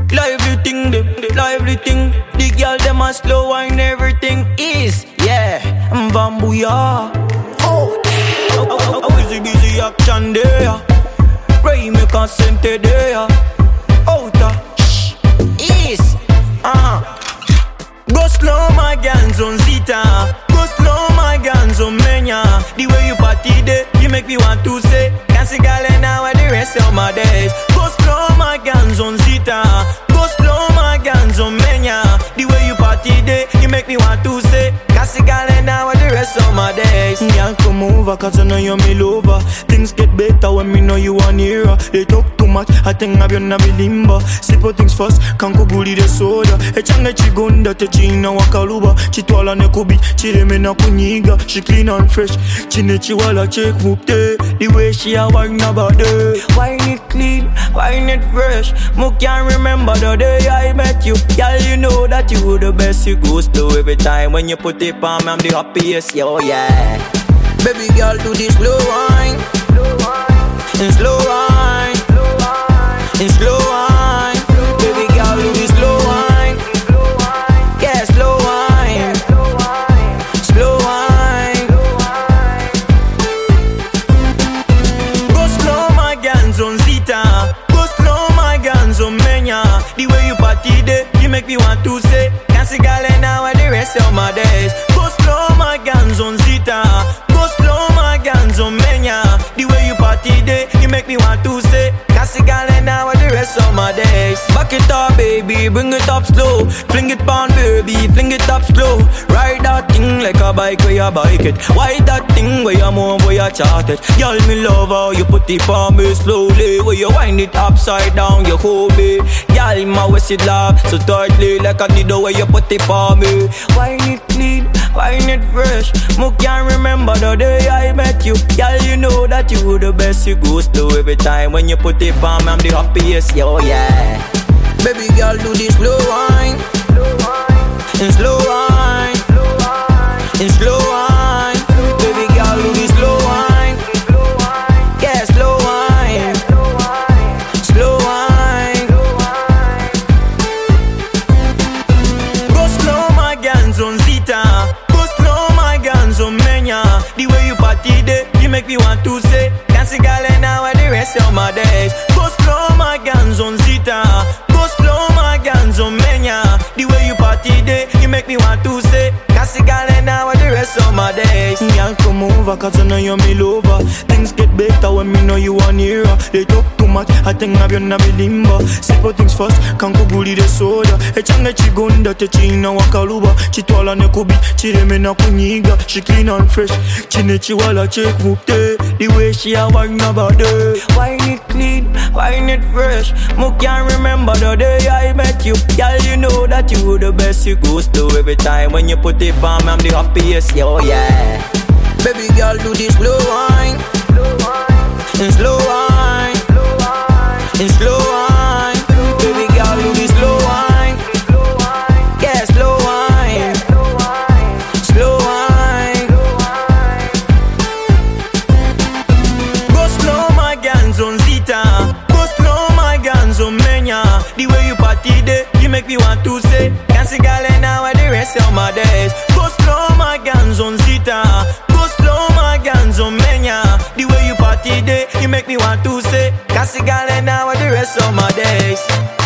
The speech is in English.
Lively thing, lively thing. The girl them a slow wine, everything is, yeah, Bambuya. Oh, busy action there. Ray me consente there. Outa, is, Go slow my guns on Zita. Go slow my guns on Menya. The way you party there, you make me want to say can't see galen now and the rest of my days. Go slow my guns on Zita. Go slow my guns on Menya. The way you party there, you make me want to say can't see galen now and the rest of my days. Girl come over cause I know you're me lover. Things get better when me know you are nearer. They talk too much, I think I've been a limba. Simple things first, can't go bully the soda. Echange chigunda te china wakaluba. Chitwala ne kubi, chireme na kunyiga. She clean and fresh, chine chiwala check mukte. The way she a wine about it. Wine it clean, wine it fresh. Mo can't remember the day I met you. Girl, you know that you were the best. You go slow every time when you put it on me, I'm the happiest, yo, yeah. Baby girl, do this slow wine, and slow wine, and slow wine. Baby girl, do this slow wine, yeah, slow wine, slow wine. Go slow my guns on Zita. Go slow my guns on Menya. The way you party there, you make me want to say can't see galen now and the rest of my days. Go slow my guns on Zita. Go slow my guns on Menya. The way you party there, you make me want to say can't see galen now and the rest of my days. Back it up baby, bring it up slow. Fling it on baby, fling it up slow. Ride that thing like a bike where you bike it. Why that thing where you move where you chart it. Girl me love how you put it on me slowly. Where you wind it upside down, you hold me. Girl my waist it love so tightly like I did the way you put it on me. Wine it clean, wine it fresh. Mo can't remember the day I met you. Girl you know that you were the best. You go slow every time when you put it on me, I'm the happiest, yo, yeah. Baby girl do this slow wine, and slow wine, and slow wine. Baby girl do this slow wine, yeah, slow wine, slow wine. Go slow my guns on Zita. Go slow my guns on Menya. The way you party there, you make me want to say can't see galen now and the rest of my days. Go slow my guns on Zita. Go slow my guns on Menya. The way you party there, you make me want to say can't see galen now and the rest of my days. Girl come over cause I know you're me lover. Things get better when me know you are nearer. They talk too much, I think I've been a limba. Simple things first, can't go bully the soda. Echange chigunda te china wakaluba. Chitwala ne kubi, chireme na kunyiga. She clean and fresh, chine chiwala check mukte. The way she a wine about it. Wine it clean, wine it fresh. Mo can't remember the day I met you. Girl you know that you were the best. You go slow every time when you put it on me, I'm the happiest, yo, yeah. Baby girl do this slow wine, and slow wine, and slow wine. Baby girl do this slow wine, yeah, slow wine, slow wine. Go slow my guns on Zita. Go slow my guns on Menya. The way you party there, you make me want to say can't see galen now and the rest of my days. Go slow my guns on Zita. Go slow my guns on Menya. The way you party there, you make me want to say can't see galen now and the rest of my days.